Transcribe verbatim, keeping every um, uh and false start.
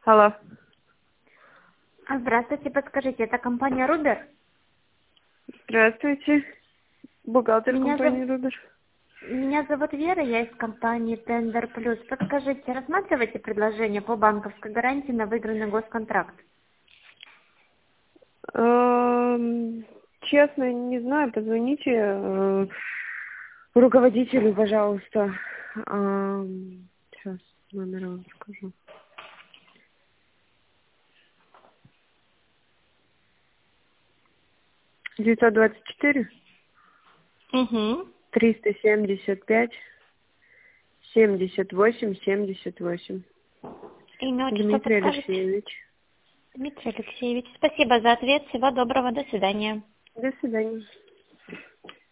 Алло. А, Здравствуйте, подскажите, это компания Рубер? Здравствуйте. Бухгалтер Меня, компании зов- Рубер. Меня зовут Вера, я из компании Тендер Плюс. Подскажите, рассматриваете предложение по банковской гарантии на выигранный госконтракт? Эм, Честно, не знаю, позвоните э, руководителю, пожалуйста. Эм, Сейчас номер вам скажу. девятьсот двадцать четыре Угу. триста семьдесят пять семьдесят восемь семьдесят восемь. Имя, отчество Дмитрий подскажете? Алексеевич. Дмитрий Алексеевич, спасибо за ответ. Всего доброго, до свидания. До свидания.